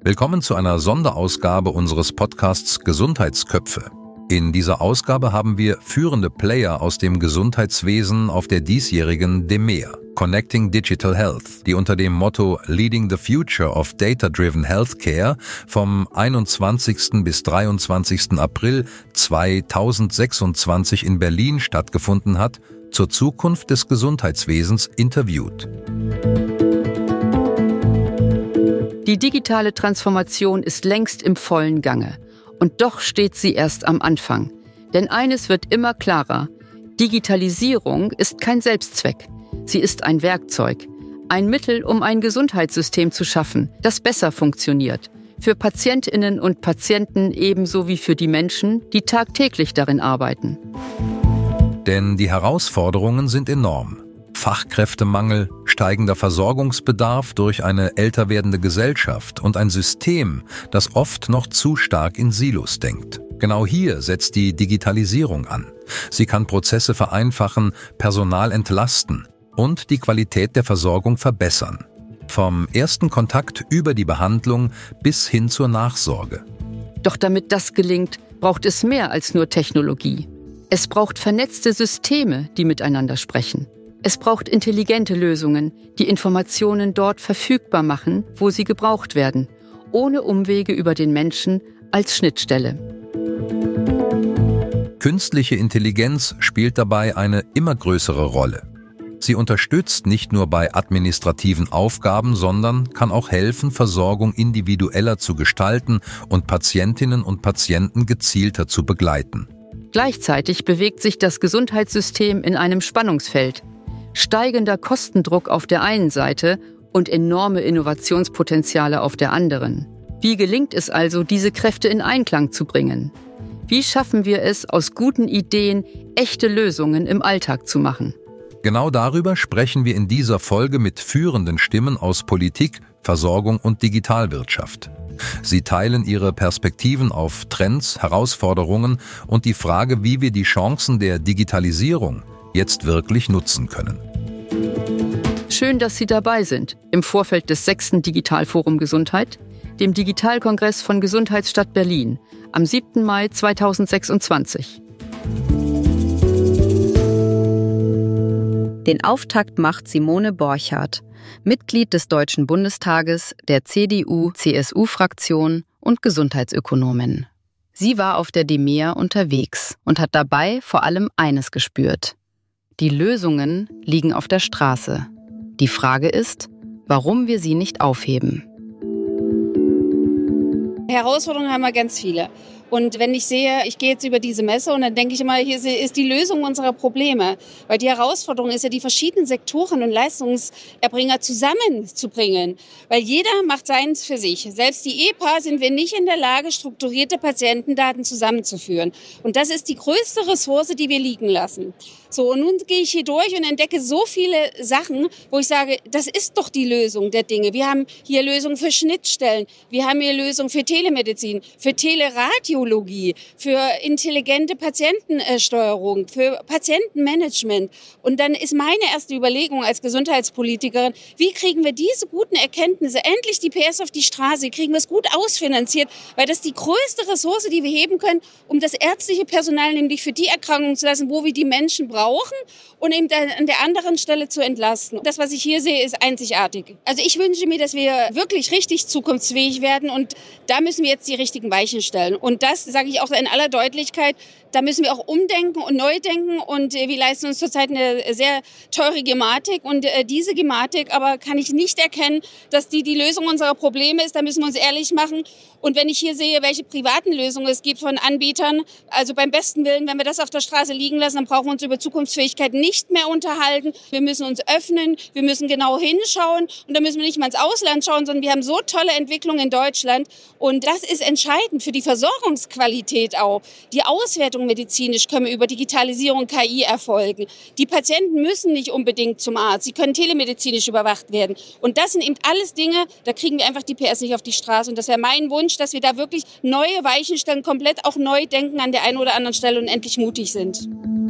Willkommen zu einer Sonderausgabe unseres Podcasts Gesundheitsköpfe. In dieser Ausgabe haben wir führende Player aus dem Gesundheitswesen auf der diesjährigen DEMEA, Connecting Digital Health, die unter dem Motto Leading the Future of Data-Driven Healthcare vom 21. bis 23. April 2026 in Berlin stattgefunden hat, zur Zukunft des Gesundheitswesens interviewt. Die digitale Transformation ist längst im vollen Gange. Und doch steht sie erst am Anfang. Denn eines wird immer klarer: Digitalisierung ist kein Selbstzweck. Sie ist ein Werkzeug. Ein Mittel, um ein Gesundheitssystem zu schaffen, das besser funktioniert. Für PatientInnen und Patienten ebenso wie für die Menschen, die tagtäglich darin arbeiten. Denn die Herausforderungen sind enorm. Fachkräftemangel, steigender Versorgungsbedarf durch eine älter werdende Gesellschaft und ein System, das oft noch zu stark in Silos denkt. Genau hier setzt die Digitalisierung an. Sie kann Prozesse vereinfachen, Personal entlasten und die Qualität der Versorgung verbessern. Vom ersten Kontakt über die Behandlung bis hin zur Nachsorge. Doch damit das gelingt, braucht es mehr als nur Technologie. Es braucht vernetzte Systeme, die miteinander sprechen. Es braucht intelligente Lösungen, die Informationen dort verfügbar machen, wo sie gebraucht werden, ohne Umwege über den Menschen als Schnittstelle. Künstliche Intelligenz spielt dabei eine immer größere Rolle. Sie unterstützt nicht nur bei administrativen Aufgaben, sondern kann auch helfen, Versorgung individueller zu gestalten und Patientinnen und Patienten gezielter zu begleiten. Gleichzeitig bewegt sich das Gesundheitssystem in einem Spannungsfeld. Steigender Kostendruck auf der einen Seite und enorme Innovationspotenziale auf der anderen. Wie gelingt es also, diese Kräfte in Einklang zu bringen? Wie schaffen wir es, aus guten Ideen echte Lösungen im Alltag zu machen? Genau darüber sprechen wir in dieser Folge mit führenden Stimmen aus Politik, Versorgung und Digitalwirtschaft. Sie teilen ihre Perspektiven auf Trends, Herausforderungen und die Frage, wie wir die Chancen der Digitalisierung jetzt wirklich nutzen können. Schön, dass Sie dabei sind im Vorfeld des 6. Digitalforum Gesundheit, dem Digitalkongress von Gesundheitsstadt Berlin am 7. Mai 2026. Den Auftakt macht Simone Borchardt, Mitglied des Deutschen Bundestages, der CDU-CSU-Fraktion und Gesundheitsökonomin. Sie war auf der DEMEA unterwegs und hat dabei vor allem eines gespürt: Die Lösungen liegen auf der Straße. Die Frage ist, warum wir sie nicht aufheben. Herausforderungen haben wir ganz viele. Und wenn ich sehe, ich gehe jetzt über diese Messe und dann denke ich immer, hier ist die Lösung unserer Probleme. Weil die Herausforderung ist ja, die verschiedenen Sektoren und Leistungserbringer zusammenzubringen. Weil jeder macht seins für sich. Selbst die EPA sind wir nicht in der Lage, strukturierte Patientendaten zusammenzuführen. Und das ist die größte Ressource, die wir liegen lassen. So, und nun gehe ich hier durch und entdecke so viele Sachen, wo ich sage, das ist doch die Lösung der Dinge. Wir haben hier Lösungen für Schnittstellen, wir haben hier Lösungen für Telemedizin, für Teleradiologie, für intelligente Patientensteuerung, für Patientenmanagement. Und dann ist meine erste Überlegung als Gesundheitspolitikerin, wie kriegen wir diese guten Erkenntnisse, endlich die PS auf die Straße, kriegen wir es gut ausfinanziert, weil das die größte Ressource, die wir heben können, um das ärztliche Personal nämlich für die Erkrankungen zu lassen, wo wir die Menschen brauchen und eben an der anderen Stelle zu entlasten. Das, was ich hier sehe, ist einzigartig. Also ich wünsche mir, dass wir wirklich richtig zukunftsfähig werden und da müssen wir jetzt die richtigen Weichen stellen. Und das sage ich auch in aller Deutlichkeit, da müssen wir auch umdenken und neu denken und wir leisten uns zurzeit eine sehr teure Gematik und diese Gematik aber kann ich nicht erkennen, dass die Lösung unserer Probleme ist. Da müssen wir uns ehrlich machen. Und wenn ich hier sehe, welche privaten Lösungen es gibt von Anbietern, also beim besten Willen, wenn wir das auf der Straße liegen lassen, dann brauchen wir uns über Zukunftsfähigkeit nicht mehr unterhalten. Wir müssen uns öffnen, wir müssen genau hinschauen und da müssen wir nicht mal ins Ausland schauen, sondern wir haben so tolle Entwicklungen in Deutschland und das ist entscheidend für die Versorgungsqualität auch. Die Auswertung medizinisch können wir über Digitalisierung, KI erfolgen. Die Patienten müssen nicht unbedingt zum Arzt, sie können telemedizinisch überwacht werden und das sind eben alles Dinge, da kriegen wir einfach die PS nicht auf die Straße und das wäre mein Wunsch, dass wir da wirklich neue Weichen stellen, komplett auch neu denken an der einen oder anderen Stelle und endlich mutig sind.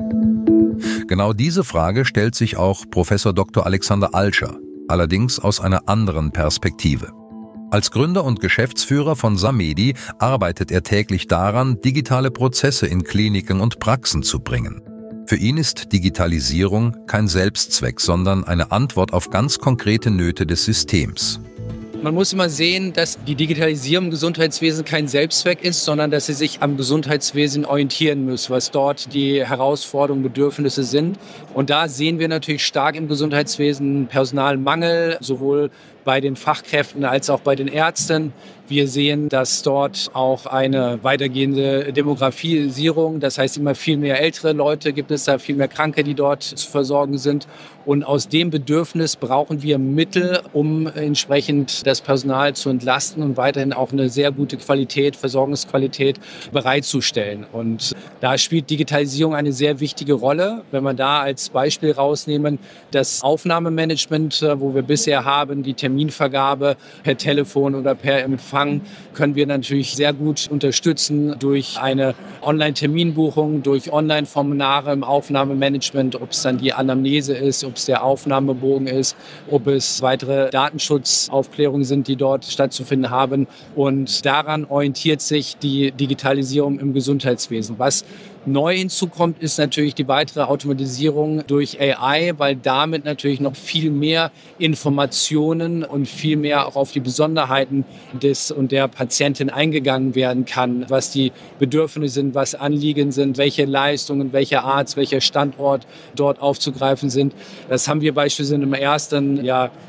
Genau diese Frage stellt sich auch Professor Dr. Alexander Alscher, allerdings aus einer anderen Perspektive. Als Gründer und Geschäftsführer von Samedi arbeitet er täglich daran, digitale Prozesse in Kliniken und Praxen zu bringen. Für ihn ist Digitalisierung kein Selbstzweck, sondern eine Antwort auf ganz konkrete Nöte des Systems. Man muss immer sehen, dass die Digitalisierung im Gesundheitswesen kein Selbstzweck ist, sondern dass sie sich am Gesundheitswesen orientieren muss, was dort die Herausforderungen, Bedürfnisse sind. Und da sehen wir natürlich stark im Gesundheitswesen Personalmangel, sowohl bei den Fachkräften als auch bei den Ärzten. Wir sehen, dass dort auch eine weitergehende Demografisierung, das heißt immer viel mehr ältere Leute gibt es da, viel mehr Kranke, die dort zu versorgen sind. Und aus dem Bedürfnis brauchen wir Mittel, um entsprechend das Personal zu entlasten und weiterhin auch eine sehr gute Qualität, Versorgungsqualität bereitzustellen. Und da spielt Digitalisierung eine sehr wichtige Rolle. Wenn wir da als Beispiel rausnehmen, das Aufnahmemanagement, wo wir bisher haben, die Terminvergabe per Telefon oder per Empfang, können wir natürlich sehr gut unterstützen durch eine Online-Terminbuchung, durch Online-Formulare im Aufnahmemanagement, ob es dann die Anamnese ist, ob es der Aufnahmebogen ist, ob es weitere Datenschutzaufklärungen sind, die dort stattzufinden haben. Und daran orientiert sich die Digitalisierung im Gesundheitswesen. Was neu hinzukommt, ist natürlich die weitere Automatisierung durch AI, weil damit natürlich noch viel mehr Informationen und viel mehr auch auf die Besonderheiten des und der Patientin eingegangen werden kann, was die Bedürfnisse sind, was Anliegen sind, welche Leistungen, welcher Arzt, welcher Standort dort aufzugreifen sind. Das haben wir beispielsweise im ersten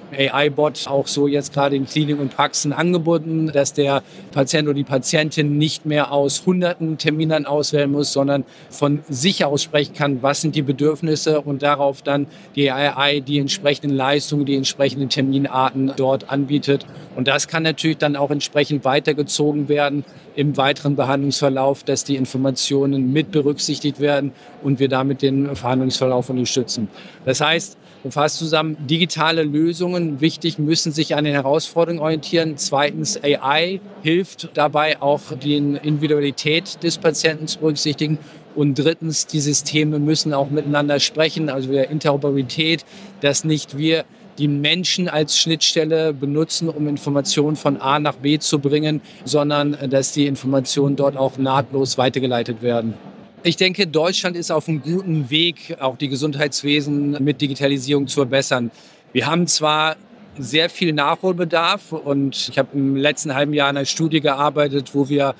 AI-Bot auch so jetzt gerade in Kliniken und Praxen angeboten, dass der Patient oder die Patientin nicht mehr aus hunderten Terminen auswählen muss, sondern von sich aus sprechen kann, was sind die Bedürfnisse und darauf dann die AI die entsprechenden Leistungen, die entsprechenden Terminarten dort anbietet. Und das kann natürlich dann auch entsprechend weitergezogen werden im weiteren Behandlungsverlauf, dass die Informationen mit berücksichtigt werden und wir damit den Verhandlungsverlauf unterstützen. Das heißt, fasst zusammen, digitale Lösungen, wichtig, müssen sich an den Herausforderungen orientieren. Zweitens, AI hilft dabei auch, die Individualität des Patienten zu berücksichtigen. Und drittens, die Systeme müssen auch miteinander sprechen, also wieder Interoperabilität, dass nicht wir die Menschen als Schnittstelle benutzen, um Informationen von A nach B zu bringen, sondern dass die Informationen dort auch nahtlos weitergeleitet werden. Ich denke, Deutschland ist auf einem guten Weg, auch die Gesundheitswesen mit Digitalisierung zu verbessern. Wir haben zwar sehr viel Nachholbedarf und ich habe im letzten halben Jahr in einer Studie gearbeitet, wo wir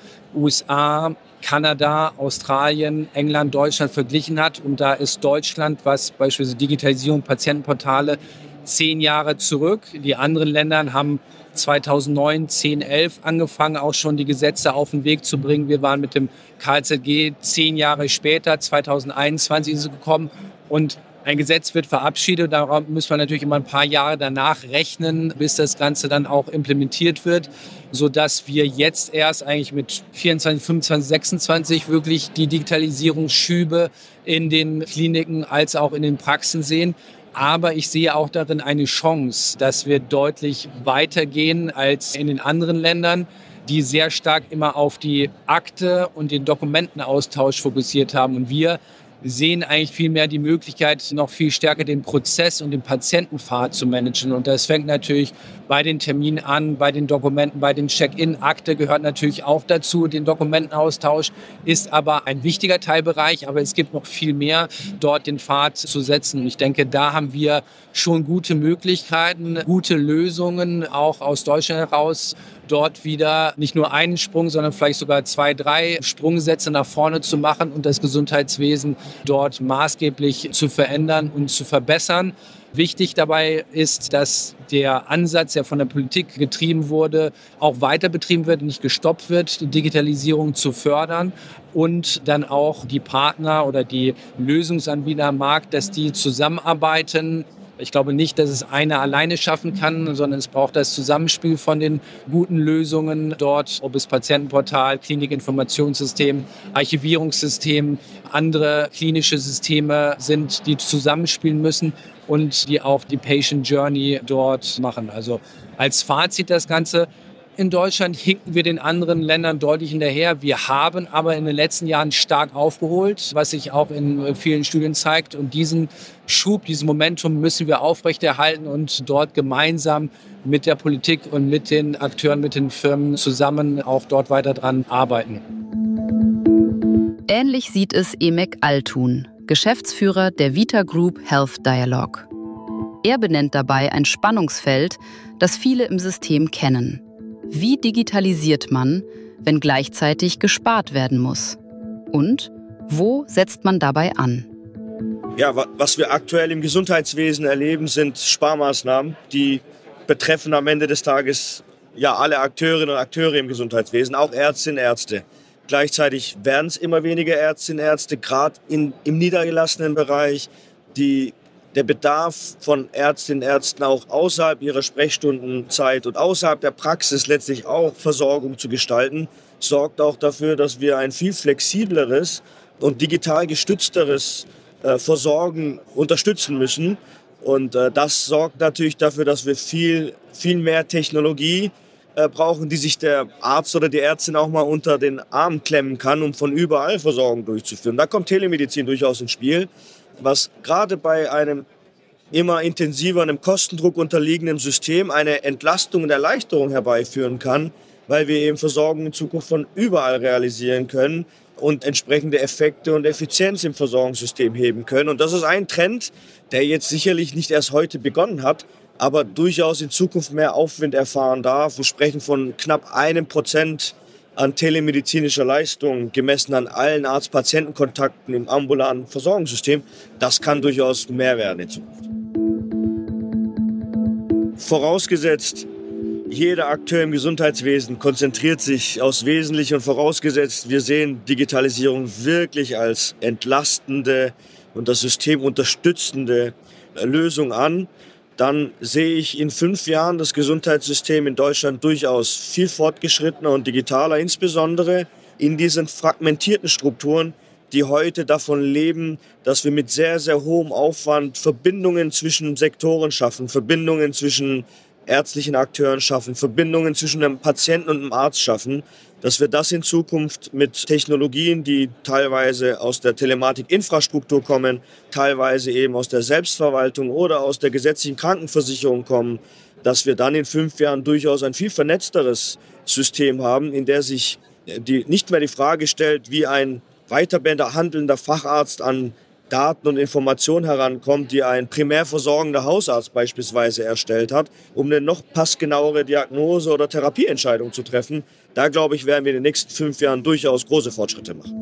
USA, Kanada, Australien, England, Deutschland verglichen hat. Und da ist Deutschland, was beispielsweise Digitalisierung, Patientenportale, 10 Jahre zurück. Die anderen Länder haben 2009, 10, 11 angefangen, auch schon die Gesetze auf den Weg zu bringen. Wir waren mit dem KZG 10 Jahre später, 2021 ist es gekommen. Und ein Gesetz wird verabschiedet, da müssen wir natürlich immer ein paar Jahre danach rechnen, bis das Ganze dann auch implementiert wird, sodass wir jetzt erst eigentlich mit 24, 25, 26 wirklich die Digitalisierungsschübe in den Kliniken als auch in den Praxen sehen. Aber ich sehe auch darin eine Chance, dass wir deutlich weitergehen als in den anderen Ländern, die sehr stark immer auf die Akte und den Dokumentenaustausch fokussiert haben. Und wir sehen eigentlich viel mehr die Möglichkeit, noch viel stärker den Prozess und den Patientenpfad zu managen. Und das fängt natürlich bei den Terminen an, bei den Dokumenten, bei den Check-in-Akte gehört natürlich auch dazu. Den Dokumentenaustausch ist aber ein wichtiger Teilbereich, aber es gibt noch viel mehr, dort den Pfad zu setzen. Und ich denke, da haben wir schon gute Möglichkeiten, gute Lösungen, auch aus Deutschland heraus, dort wieder nicht nur einen Sprung, sondern vielleicht sogar 2, 3 Sprungsätze nach vorne zu machen und das Gesundheitswesen dort maßgeblich zu verändern und zu verbessern. Wichtig dabei ist, dass der Ansatz, der von der Politik getrieben wurde, auch weiter betrieben wird, nicht gestoppt wird, die Digitalisierung zu fördern und dann auch die Partner oder die Lösungsanbieter am Markt, dass die zusammenarbeiten. Ich glaube nicht, dass es einer alleine schaffen kann, sondern es braucht das Zusammenspiel von den guten Lösungen dort, ob es Patientenportal, Klinikinformationssystem, Archivierungssystem, andere klinische Systeme sind, die zusammenspielen müssen und die auch die Patient Journey dort machen. Also als Fazit das Ganze, in Deutschland hinken wir den anderen Ländern deutlich hinterher. Wir haben aber in den letzten Jahren stark aufgeholt, was sich auch in vielen Studien zeigt. Und diesen Schub, dieses Momentum müssen wir aufrechterhalten und dort gemeinsam mit der Politik und mit den Akteuren, mit den Firmen zusammen auch dort weiter dran arbeiten. Ähnlich sieht es Emek Altun, Geschäftsführer der Vita Group Health Dialogue. Er benennt dabei ein Spannungsfeld, das viele im System kennen. Wie digitalisiert man, wenn gleichzeitig gespart werden muss? Und wo setzt man dabei an? Ja, was wir aktuell im Gesundheitswesen erleben, sind Sparmaßnahmen, die betreffen am Ende des Tages ja alle Akteurinnen und Akteure im Gesundheitswesen, auch Ärztinnen und Ärzte. Gleichzeitig werden es immer weniger Ärztinnen und Ärzte, gerade im niedergelassenen Bereich. Der Bedarf von Ärztinnen und Ärzten auch außerhalb ihrer Sprechstundenzeit und außerhalb der Praxis letztlich auch Versorgung zu gestalten, sorgt auch dafür, dass wir ein viel flexibleres und digital gestützteres Versorgen unterstützen müssen. Und das sorgt natürlich dafür, dass wir viel mehr Technologie brauchen, die sich der Arzt oder die Ärztin auch mal unter den Arm klemmen kann, um von überall Versorgung durchzuführen. Da kommt Telemedizin durchaus ins Spiel, was gerade bei einem immer intensiver einem Kostendruck unterliegenden System eine Entlastung und Erleichterung herbeiführen kann, weil wir eben Versorgung in Zukunft von überall realisieren können und entsprechende Effekte und Effizienz im Versorgungssystem heben können. Und das ist ein Trend, der jetzt sicherlich nicht erst heute begonnen hat, aber durchaus in Zukunft mehr Aufwind erfahren darf. Wir sprechen von knapp 1% an telemedizinischer Leistung, gemessen an allen Arzt-Patienten-Kontakten im ambulanten Versorgungssystem. Das kann durchaus mehr werden in Zukunft. Vorausgesetzt, jeder Akteur im Gesundheitswesen konzentriert sich aufs Wesentliche und vorausgesetzt, wir sehen Digitalisierung wirklich als entlastende und das System unterstützende Lösung an, dann sehe ich in 5 Jahren das Gesundheitssystem in Deutschland durchaus viel fortgeschrittener und digitaler, insbesondere in diesen fragmentierten Strukturen, die heute davon leben, dass wir mit sehr, sehr hohem Aufwand Verbindungen zwischen Sektoren schaffen, Verbindungen zwischen ärztlichen Akteuren schaffen, Verbindungen zwischen einem Patienten und einem Arzt schaffen, dass wir das in Zukunft mit Technologien, die teilweise aus der Telematikinfrastruktur kommen, teilweise eben aus der Selbstverwaltung oder aus der gesetzlichen Krankenversicherung kommen, dass wir dann in 5 Jahren durchaus ein viel vernetzteres System haben, in der sich nicht mehr die Frage stellt, wie ein weiterbehandelnder Facharzt an Daten und Informationen herankommt, die ein primär versorgender Hausarzt beispielsweise erstellt hat, um eine noch passgenauere Diagnose oder Therapieentscheidung zu treffen. Da, glaube ich, werden wir in den nächsten 5 Jahren durchaus große Fortschritte machen.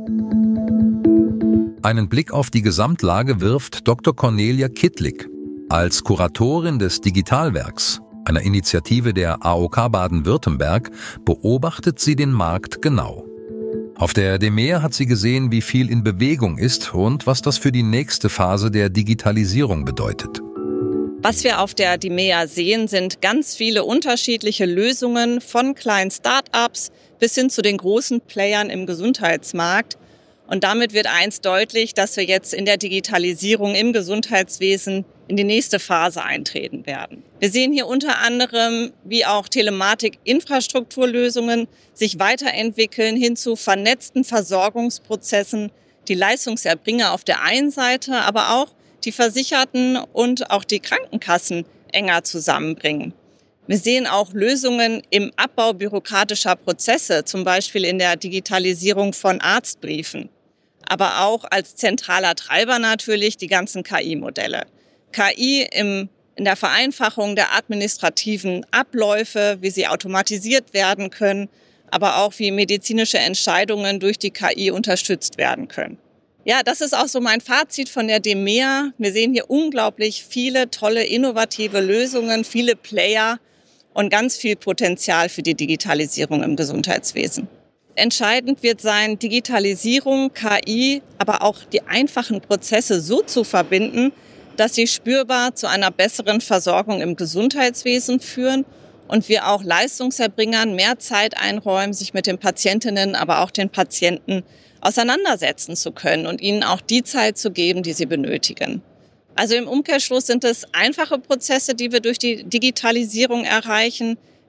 Einen Blick auf die Gesamtlage wirft Dr. Cornelia Kittlik. Als Kuratorin des Digitalwerks, einer Initiative der AOK Baden-Württemberg, beobachtet sie den Markt genau. Auf der DEMEA hat sie gesehen, wie viel in Bewegung ist und was das für die nächste Phase der Digitalisierung bedeutet. Was wir auf der DEMEA sehen, sind ganz viele unterschiedliche Lösungen von kleinen Start-ups bis hin zu den großen Playern im Gesundheitsmarkt. Und damit wird eins deutlich, dass wir jetzt in der Digitalisierung im Gesundheitswesen in die nächste Phase eintreten werden. Wir sehen hier unter anderem, wie auch Telematik-Infrastrukturlösungen sich weiterentwickeln hin zu vernetzten Versorgungsprozessen, die Leistungserbringer auf der einen Seite, aber auch die Versicherten und auch die Krankenkassen enger zusammenbringen. Wir sehen auch Lösungen im Abbau bürokratischer Prozesse, zum Beispiel in der Digitalisierung von Arztbriefen. Aber auch als zentraler Treiber natürlich die ganzen KI-Modelle. KI in der Vereinfachung der administrativen Abläufe, wie sie automatisiert werden können, aber auch wie medizinische Entscheidungen durch die KI unterstützt werden können. Ja, das ist auch so mein Fazit von der DEMEA. Wir sehen hier unglaublich viele tolle, innovative Lösungen, viele Player und ganz viel Potenzial für die Digitalisierung im Gesundheitswesen. Entscheidend wird sein, Digitalisierung, KI, aber auch die einfachen Prozesse so zu verbinden, dass sie spürbar zu einer besseren Versorgung im Gesundheitswesen führen und wir auch Leistungserbringern mehr Zeit einräumen, sich mit den Patientinnen, aber auch den Patienten auseinandersetzen zu können und ihnen auch die Zeit zu geben, die sie benötigen. Also im Umkehrschluss sind es einfache Prozesse, die wir durch die Digitalisierung erreichen.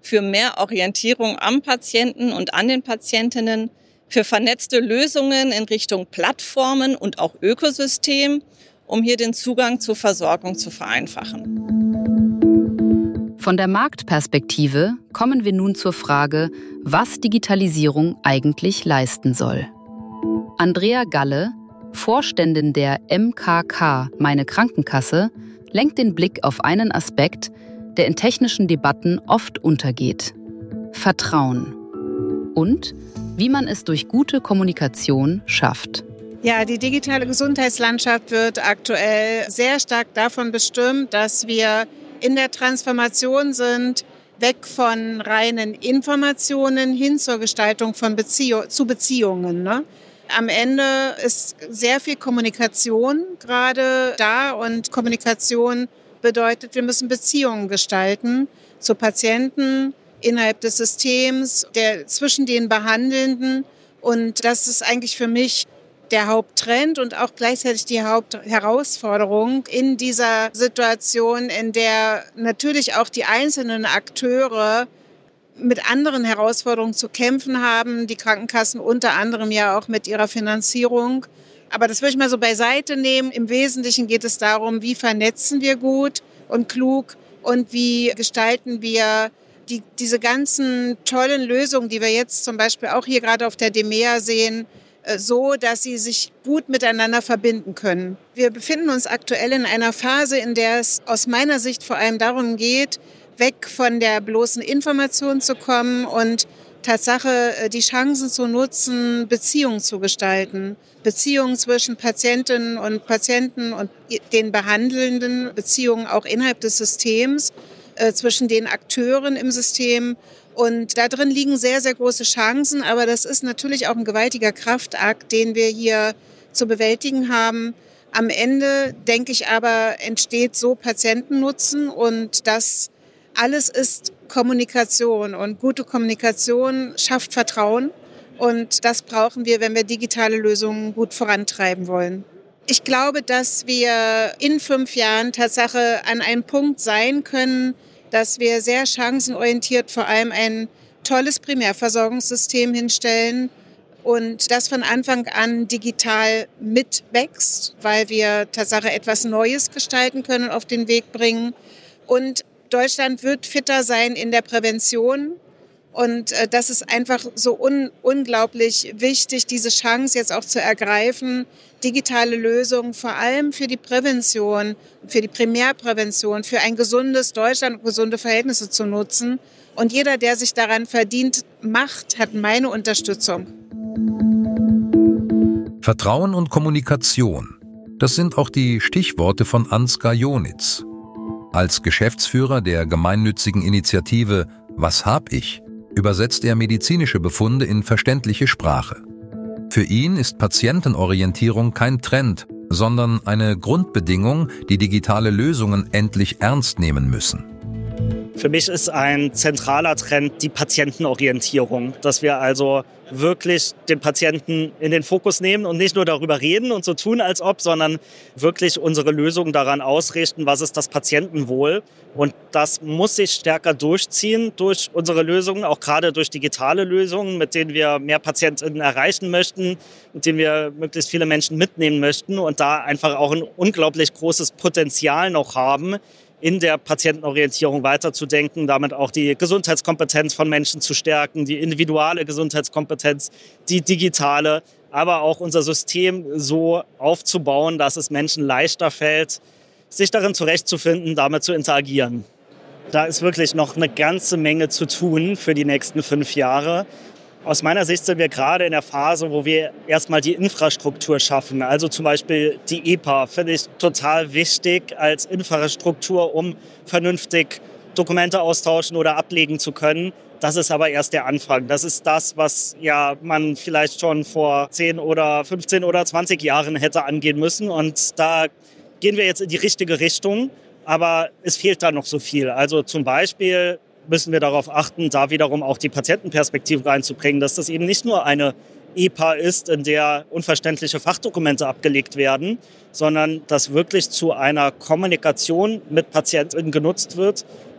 für mehr Orientierung am Patienten und an den Patientinnen, für vernetzte Lösungen in Richtung Plattformen und auch Ökosystem, um hier den Zugang zur Versorgung zu vereinfachen. Von der Marktperspektive kommen wir nun zur Frage, was Digitalisierung eigentlich leisten soll. Andrea Galle, Vorständin der MKK Meine Krankenkasse, lenkt den Blick auf einen Aspekt, der in technischen Debatten oft untergeht: Vertrauen. Und wie man es durch gute Kommunikation schafft. Ja, die digitale Gesundheitslandschaft wird aktuell sehr stark davon bestimmt, dass wir in der Transformation sind, weg von reinen Informationen hin zur Gestaltung von Beziehungen. Ne? Am Ende ist sehr viel Kommunikation gerade da und Kommunikation bedeutet, wir müssen Beziehungen gestalten zu Patienten, innerhalb des Systems, zwischen den Behandelnden. Und das ist eigentlich für mich der Haupttrend und auch gleichzeitig die Hauptherausforderung in dieser Situation, in der natürlich auch die einzelnen Akteure mit anderen Herausforderungen zu kämpfen haben, die Krankenkassen unter anderem ja auch mit ihrer Finanzierung. Aber das würde ich mal so beiseite nehmen. Im Wesentlichen geht es darum, wie vernetzen wir gut und klug und wie gestalten wir diese ganzen tollen Lösungen, die wir jetzt zum Beispiel auch hier gerade auf der DEMEA sehen, so, dass sie sich gut miteinander verbinden können. Wir befinden uns aktuell in einer Phase, in der es aus meiner Sicht vor allem darum geht, weg von der bloßen Information zu kommen und Tatsache die Chancen zu nutzen, Beziehungen zu gestalten. Beziehungen zwischen Patientinnen und Patienten und den Behandelnden, Beziehungen auch innerhalb des Systems, zwischen den Akteuren im System. Und da drin liegen sehr, sehr große Chancen, aber das ist natürlich auch ein gewaltiger Kraftakt, den wir hier zu bewältigen haben. Am Ende, denke ich aber, entsteht so Patientennutzen und das alles ist Kommunikation und gute Kommunikation schafft Vertrauen und das brauchen wir, wenn wir digitale Lösungen gut vorantreiben wollen. Ich glaube, dass wir in 5 Jahren Tatsache an einem Punkt sein können, dass wir sehr chancenorientiert vor allem ein tolles Primärversorgungssystem hinstellen und das von Anfang an digital mitwächst, weil wir Tatsache etwas Neues gestalten können und auf den Weg bringen. Und Deutschland wird fitter sein in der Prävention. Und das ist einfach so unglaublich wichtig, diese Chance jetzt auch zu ergreifen, digitale Lösungen vor allem für die Prävention, für die Primärprävention, für ein gesundes Deutschland und gesunde Verhältnisse zu nutzen. Und jeder, der sich daran verdient macht, hat meine Unterstützung. Vertrauen und Kommunikation, das sind auch die Stichworte von Ansgar Jonitz. Als Geschäftsführer der gemeinnützigen Initiative Was hab ich? Übersetzt er medizinische Befunde in verständliche Sprache. Für ihn ist Patientenorientierung kein Trend, sondern eine Grundbedingung, die digitale Lösungen endlich ernst nehmen müssen. Für mich ist ein zentraler Trend die Patientenorientierung, dass wir also wirklich den Patienten in den Fokus nehmen und nicht nur darüber reden und so tun, als ob, sondern wirklich unsere Lösungen daran ausrichten, was ist das Patientenwohl. Und das muss sich stärker durchziehen durch unsere Lösungen, auch gerade durch digitale Lösungen, mit denen wir mehr PatientInnen erreichen möchten, mit denen wir möglichst viele Menschen mitnehmen möchten und da einfach auch ein unglaublich großes Potenzial noch haben, in der Patientenorientierung weiterzudenken, damit auch die Gesundheitskompetenz von Menschen zu stärken, die individuelle Gesundheitskompetenz, die digitale, aber auch unser System so aufzubauen, dass es Menschen leichter fällt, sich darin zurechtzufinden, damit zu interagieren. Da ist wirklich noch eine ganze Menge zu tun für die nächsten 5 Jahre. Aus meiner Sicht sind wir gerade in der Phase, wo wir erstmal die Infrastruktur schaffen. Also zum Beispiel die EPA finde ich total wichtig als Infrastruktur, um vernünftig Dokumente austauschen oder ablegen zu können. Das ist aber erst der Anfang. Das ist das, was ja man vielleicht schon vor 10 oder 15 oder 20 Jahren hätte angehen müssen. Und da gehen wir jetzt in die richtige Richtung. Aber es fehlt da noch so viel. Also zum Beispiel müssen wir darauf achten, da wiederum auch die Patientenperspektive reinzubringen, dass das eben nicht nur eine EPA ist, in der unverständliche Fachdokumente abgelegt werden, sondern dass wirklich zu einer Kommunikation mit PatientInnen genutzt wird,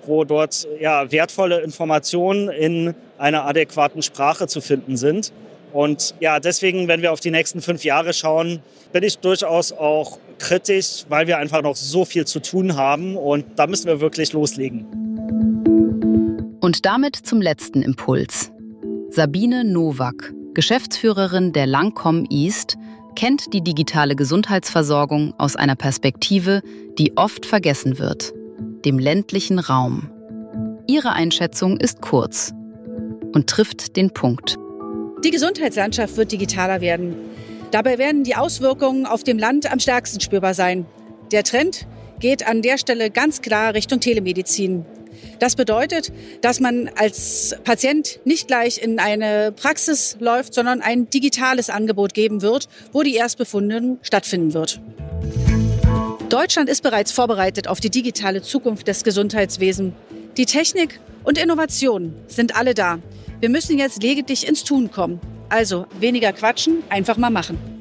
wo dort wertvolle Informationen in einer adäquaten Sprache zu finden sind. Und deswegen, wenn wir auf die nächsten 5 Jahre schauen, bin ich durchaus auch kritisch, weil wir einfach noch so viel zu tun haben und da müssen wir wirklich loslegen. Und damit zum letzten Impuls. Sabine Nowak, Geschäftsführerin der Langcom East, kennt die digitale Gesundheitsversorgung aus einer Perspektive, die oft vergessen wird, dem ländlichen Raum. Ihre Einschätzung ist kurz und trifft den Punkt. Die Gesundheitslandschaft wird digitaler werden. Dabei werden die Auswirkungen auf dem Land am stärksten spürbar sein. Der Trend geht an der Stelle ganz klar Richtung Telemedizin. Das bedeutet, dass man als Patient nicht gleich in eine Praxis läuft, sondern ein digitales Angebot geben wird, wo die Erstbefundung stattfinden wird. Deutschland ist bereits vorbereitet auf die digitale Zukunft des Gesundheitswesens. Die Technik und Innovation sind alle da. Wir müssen jetzt lediglich ins Tun kommen. Also weniger quatschen, einfach mal machen.